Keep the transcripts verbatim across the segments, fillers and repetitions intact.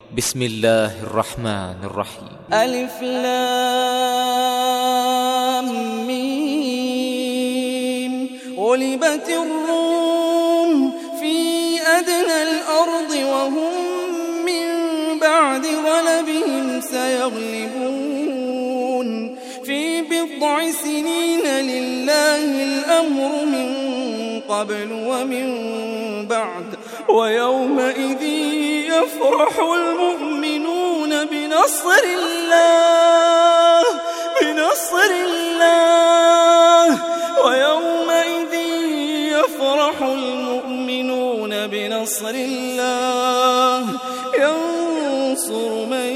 بسم الله الرحمن الرحيم. ألف لام ميم. غلبت الروم في أدنى الأرض وهم من بعد غلبهم سيغلبون في بضع سنين لله الأمر من قبل ومن بعد ويومئذ يفرح المؤمنون بنصر الله بنصر الله ويومئذ يفرح المؤمنون بنصر الله ينصر من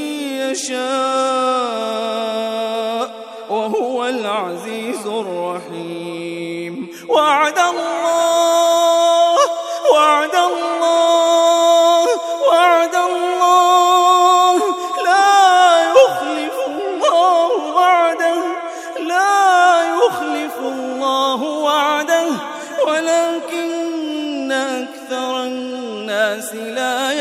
يشاء وهو العزيز الرحيم. وعد الله وعد الله وعد الله لا يخلف الله وعده لا يخلف الله وعده ولكن أكثر الناس لا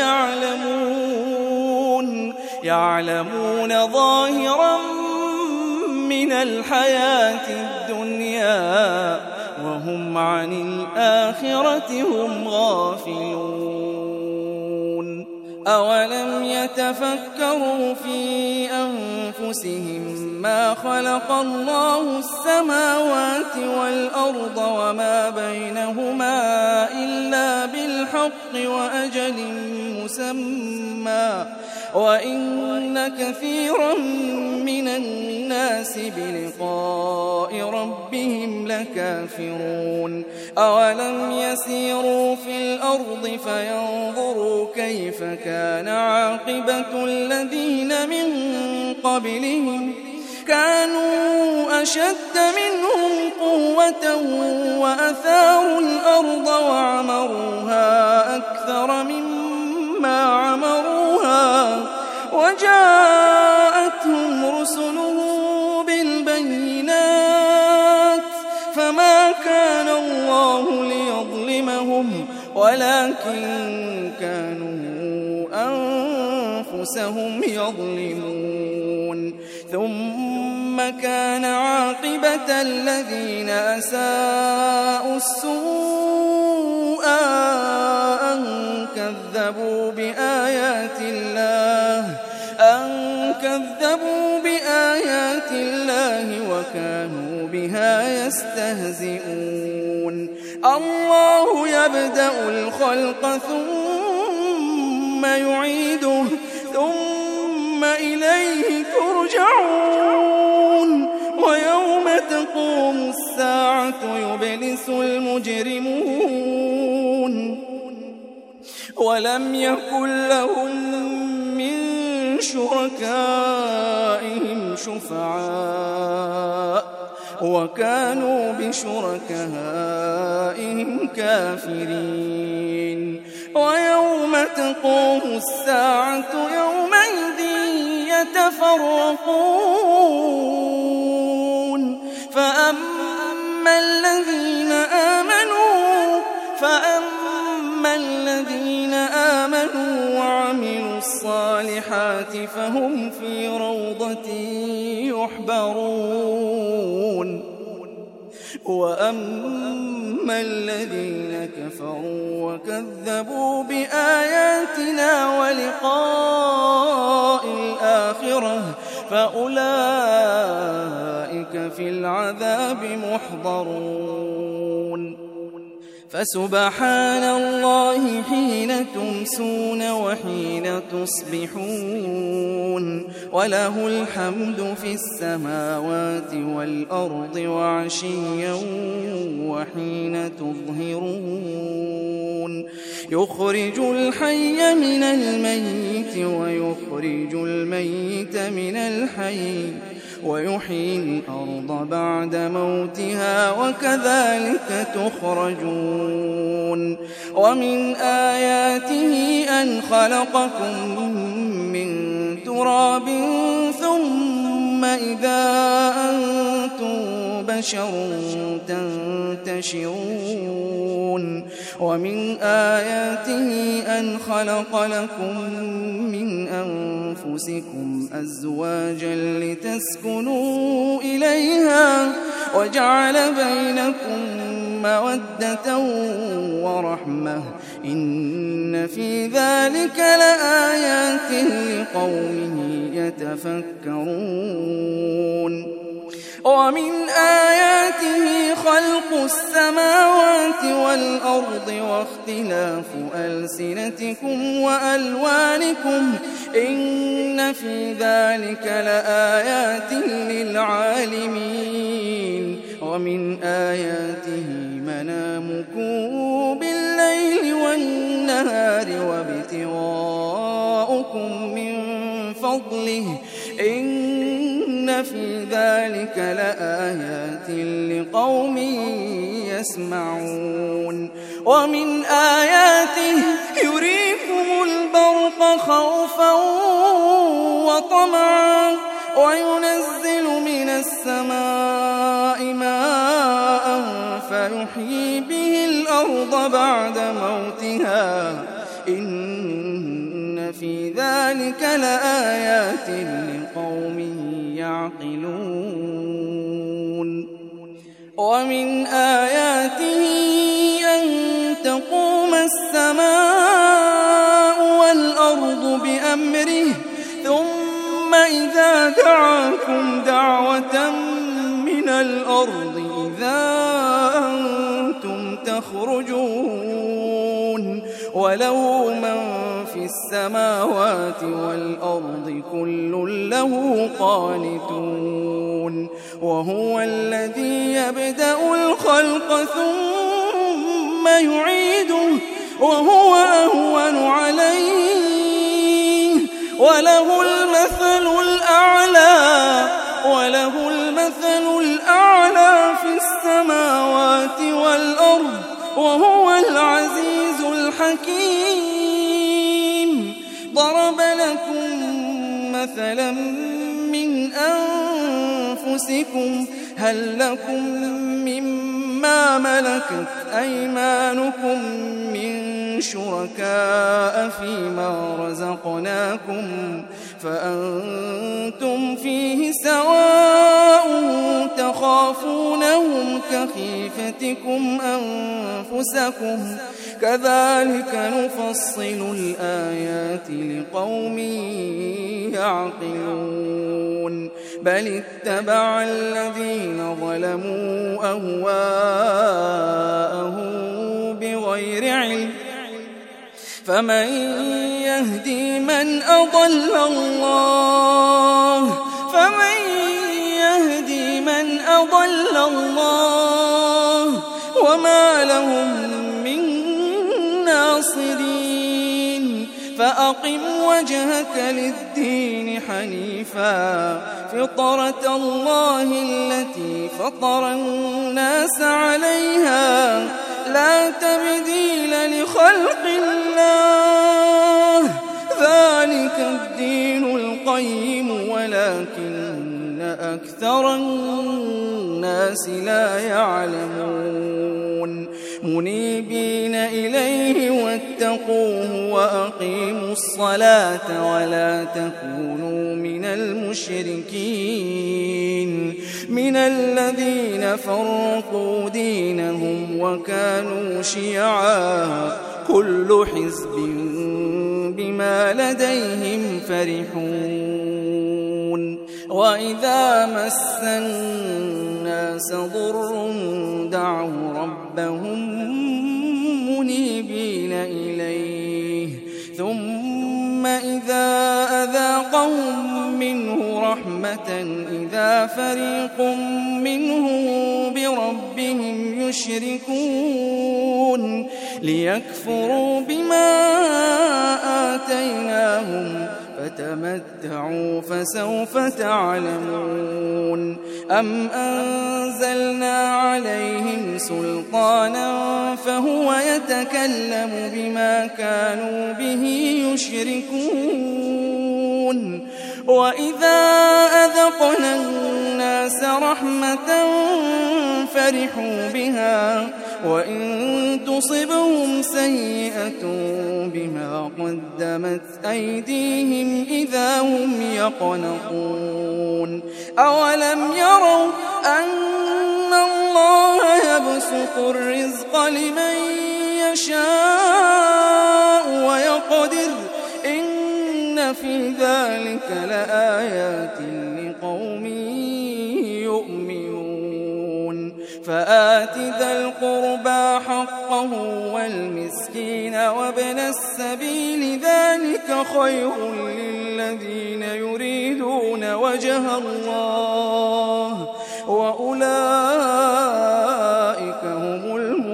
يعلمون يعلمون ظاهرا من الحياة الدنيا وهم عن الآخرة هم غافلون. أولم يتفكروا في أنفسهم ما خلق الله السماوات والأرض وما بينهما إلا بالحق وأجل مسمى وإن كثيرا من الناس بلقاء ربهم لكافرون. أولم يسيروا في الأرض فينظروا كيف كان عاقبة الذين من قبلهم كانوا أشد منهم قوة وأثاروا الأرض وعمروها أكثر مما عمروها وجاءتهم رسلهم بالبينات فما كان الله ليظلمهم ولكن كانوا أنفسهم يظلمون. ثم كان عاقبة الذين أساءوا السوء أن كذبوا بآيات الله أن كذبوا بآيات الله وكانوا بها يستهزئون. الله يبدأ الخلق ثم يعيده ثم إليه ترجعون. ويوم تقوم الساعة يبلس المجرمون ولم يكن لهم من شركائهم شفعاء وكانوا بشركائهم كافرين. ويوم تقوم الساعة يومئذ يتفرقون فأما الذين آمنوا فأما الذين آمنوا وعملوا الصالحات فهم في روضة يحبرون وأما الذين كفروا وكذبوا بآياتنا ولقاء الآخرة فأولئك في العذاب محضرون. فسبحان الله حين تمسون وحين تصبحون وله الحمد في السماوات والأرض وعشيا وحين تظهرون. يخرج الحي من الميت ويخرج الميت من الحي ويحيي الأرض بعد موتها وكذلك تخرجون. ومن آياته أن خلقكم من تراب ثم إذا أنتم بشر تنتشرون. ومن آياته أن خلق لكم من أنفسكم أزواجا لتسكنوا إليها وجعل بينكم مودة ورحمة إن في ذلك لآيات لقوم يتفكرون ومن آياته خلق السماوات والأرض واختلاف ألسنتكم وألوانكم إن في ذلك لآيات للعالمين ومن آياته منامكم بالليل والنهار وابتغاؤكم من فضله إن في ذلك لآيات لقوم يسمعون ومن آياته يريكم البرق خوفا وطمعا وينزل من السماء ماء فيحيي به الأرض بعد موتها إن في ذلك لآيات لقوم يعقلون ومن آياته أن تقوم السماء والأرض بأمره ثم إذا دعاكم دعوة من الأرض إذا أنتم تخرجون وله من في السماوات والأرض كل له قانتون وهو الذي يبدأ الخلق ثم يعيده وهو أهون عليه وله المثل الأعلى وله المثل الأعلى في السماوات والأرض وهو العزيز الحكيم ضرب لكم مثلا من أنفسكم هل لكم مما ملكت أيمانكم من شركاء فيما رزقناكم فأنتم فيه سواء تخافونهم كخيفتكم أنفسكم كذلك نفصل الآيات لقوم يعقلون بل اتبع الذين ظلموا أهواءهم بغير علم فمن يهدي من أضل الله فمن يهدي من أضل الله وما لهم من ناصرين فأقم وجهك للدين حنيفا فطرة الله التي فطر الناس عليها لا تبديل لخلق الله ذلك الدين القيم ولكن أكثر الناس لا يعلمون منيبين إليه واتقوه وأقيموا الصلاة ولا تكونوا من المشركين من الذين فرقوا دينهم وكانوا شيعا كل حزب بما لديهم فرحون وإذا مس الناس ضر دعوا ربهم منيبين إليه ثم إذا أذاقهم منه رحمة إذا فريق منهم بربهم يشركون ليكفروا بما آتيناهم فتمتعوا فسوف تعلمون أم أنزلنا عليهم سلطانا فهو يتكلم بما كانوا به يشركون وإذا أذقنا الناس رحمة فرحوا بها وإن تصبهم سيئة بما قدمت أيديهم إذا هم يقنطون أولم يروا أن الله يبسط الرزق لمن يشاء ويقدر إن في ذلك لآيات لقوم يؤمنون فآت ذا القربى حقه والمسكين وابن السبيل ذلك خير للذين يريدون وجه الله وأولئك هم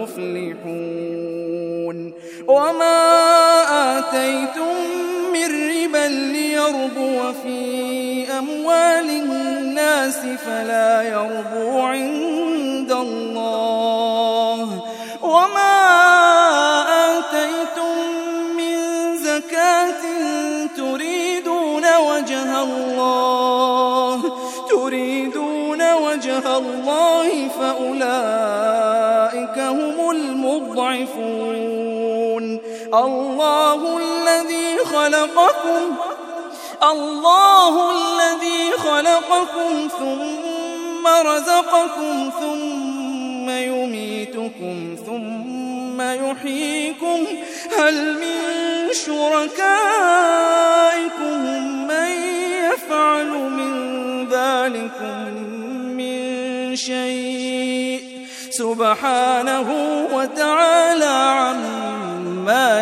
المفلحون وما آتيتم من ربا ليربو في أموال الناس فلا يربو عند الله وما آتيتم من زكاة تريدون وجه الله تريدون وجه الله فأولئك هم المضعفون الله الذي خلقكم الله الذي خلقكم ثم رزقكم ثم يميتكم ثم يحييكم هل من شركائكم من يفعل من ذلكم من شيء سبحانه وتعالى عما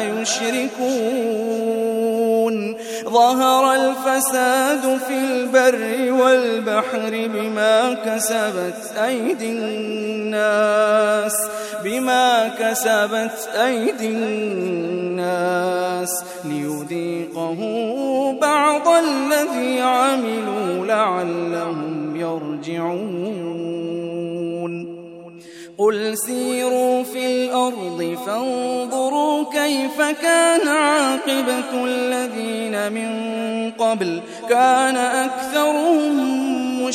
يشركون ظهر الفساد في البر والبحر بما كسبت أيدي الناس بما كسبت أيدي الناس ليذيقه بعض الذي عملوا لعلهم يرجعون قل سيروا في الأرض فانظروا كيف كان عاقبة الذين من قبل كان أكثرهم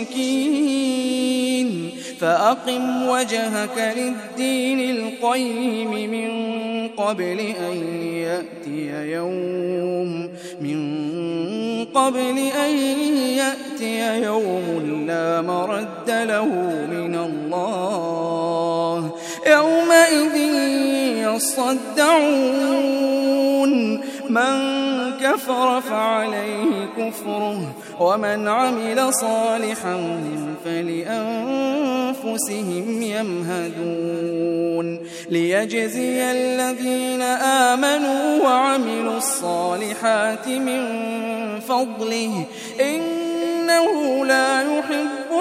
مشركين فأقم وجهك للدين القيم من قبل أن يأتي يوم من قبل أن يأتي يوم لا مرد له من الله يومئذ يصدعون من كفر فعليه كفره ومن عمل صالحا فلأنفسهم يمهدون ليجزي الذين آمنوا وعملوا الصالحات من فضله إنه لا يحب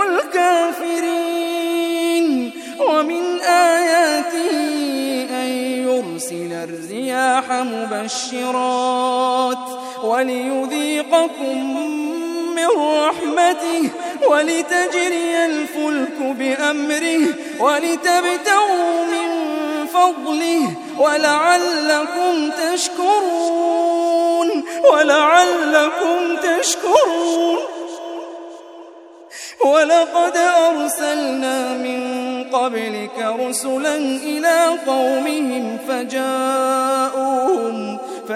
الكافرين ومن آياته أن يرسل الرياح مبشرات وليذيقكم من رحمته ولتجري الفلك بأمره ولتبتغوا من فضله ولعلكم تشكرون ولعلكم تشكرون ولقد أرسلنا من قبلك رسلا إلى قومهم فجاءوهم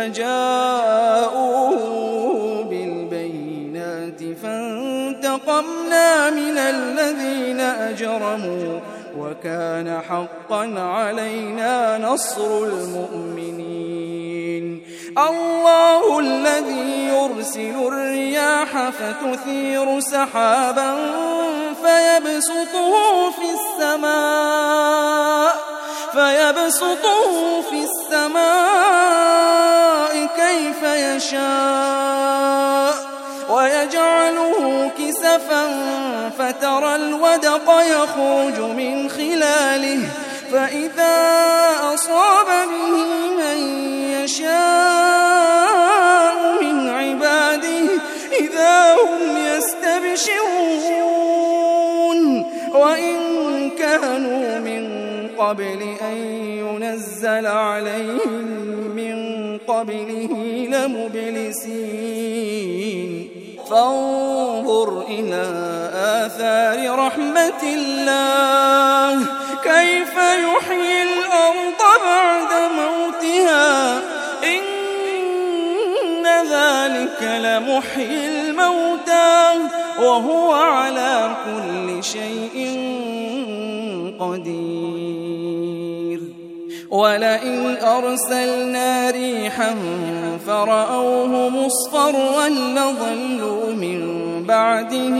فجاءوهم بالبينات فانتقمنا من الذين أجرموا وكان حقا علينا نصر المؤمنين الله الذي يرسل الرياح فتثير سحابا فيبسطه في السماء فيبسطه في السماء كيف يشاء ويجعله كسفا فترى الودق يخرج من خلاله فإذا أصاب به من يشاء من عباده إذا هم يستبشرون وإن كانوا من قبل أن ينزل عليهم من قبله لمبلسين فانظر إلى آثار رحمة الله كيف يحيي الأرض بعد موتها إن ذلك لمحيي الموتى وهو على كل شيء قدير ولئن أرسلنا ريحا فرأوه مصفرا لظلوا من بعده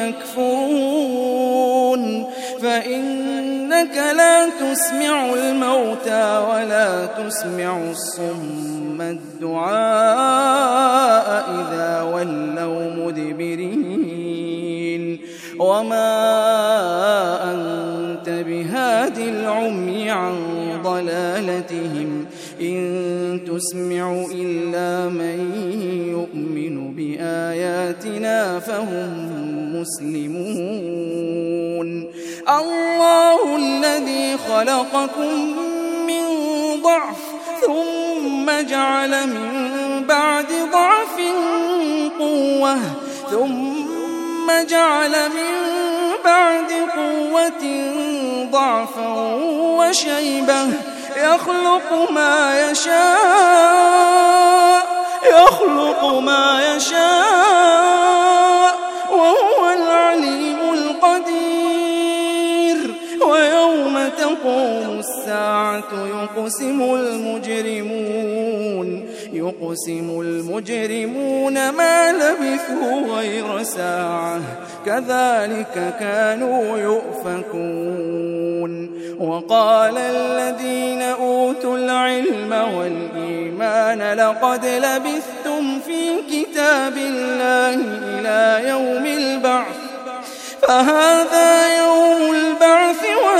يكفرون فإنك لا تسمع الموتى ولا تسمع الصم الدعاء إذا ولوا مدبرين وما أنت بهاد العمي عن ضلالتهم إن تسمع إلا من يؤمن بآياتنا فهم مسلمون الله الذي خلقكم من ضعف ثم جعل من بعد ضعف قوة ثم جعل من بعد قوة ضعفا وشيبة يخلق ما يشاء يخلق ما يشاء وهو العليم القدير ويوم تقوم الساعة يقسم المجرمون يقسم المجرمون ما لبثوا غير ساعة كذلك كانوا يؤفكون وقال الذين أوتوا العلم والإيمان لقد لبثتم في كتاب الله إلى يوم البعث فهذا يوم البعث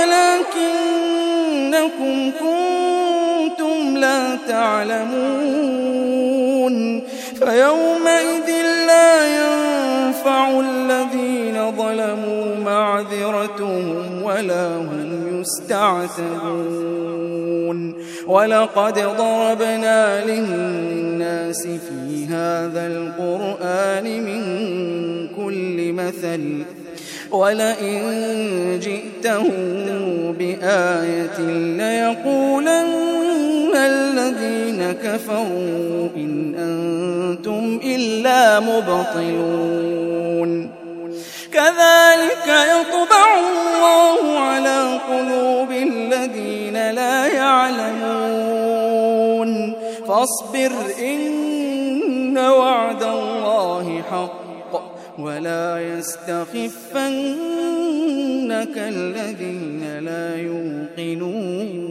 ولكنكم كنتم لا تعلمون فيومئذ لا ينفع الذين ظلموا معذرتهم ولا هم يستعتبون ولقد ضربنا للناس في هذا القرآن من كل مثل ولئن جئتهم بآية ليقولن الذين كفروا إن أنتم إلا مبطلون كذلك يطبع الله على قلوب الذين لا يعلمون فاصبر إن وعد الله حق ولا يستخفنك الذين لا يوقنون